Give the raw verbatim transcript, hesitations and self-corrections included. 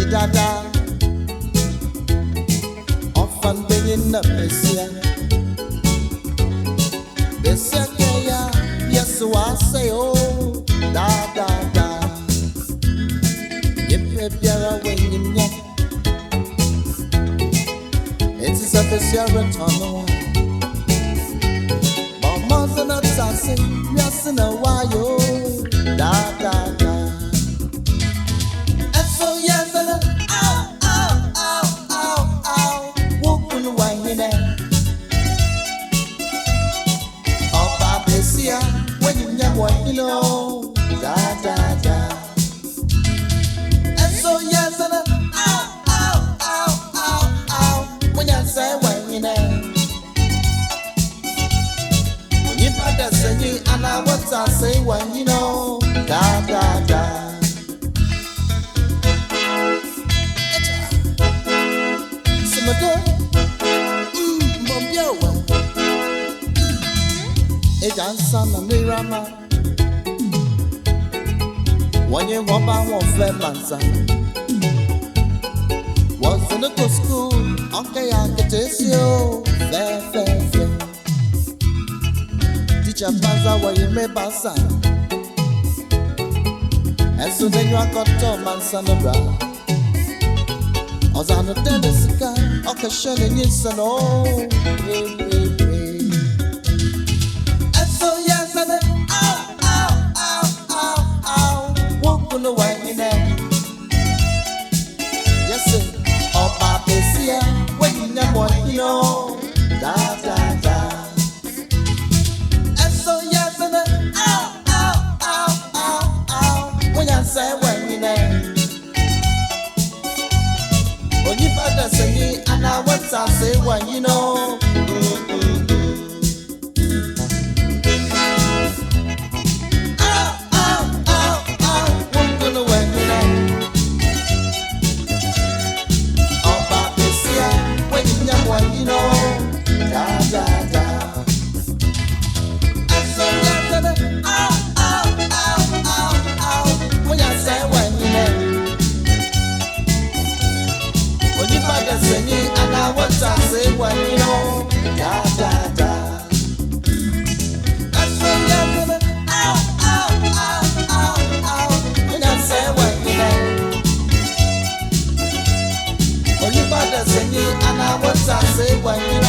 dada ofan beyin na pesia besia ya yesu ase o da da da yepe biara wenyim nya it's a besia return mama sana tsase yasna wayo da da da you know, da da da. And so yes, and ow, ow, ow, ow, ow. When you say when you know, when you put that singing, and I what I say when you know, da da da. Some of mmm, bombio. It dance on the mirror. When you walk by one fair mansa was in a good school, okay, I can taste you, fair, fair, fair. Teacher Panza, where you may pass. And so then you are got to mansa no bra. I was on the tennis car, okay, shining in sun, oh, hey, hey, hey. And so, yes, and then, ow, ow, ow, ow, ow. No way in there. Yes, sir. Oh, Papa, see ya. When you know what you know. Da, da, da. And so, yes, and then, ow, ow, ow, ow, ow. When you say when you know. When you put the singing, and I want to say when you know. You know, da da da. And so yes, and then, ow, ow, ow, ow, ow. When you say when you know, when you find the singing, and I want to say when you know, da da da. And so yes, and then, ow, ow, ow, ow, ow. When you say when you know, when you find the singing, and I want to say when you know.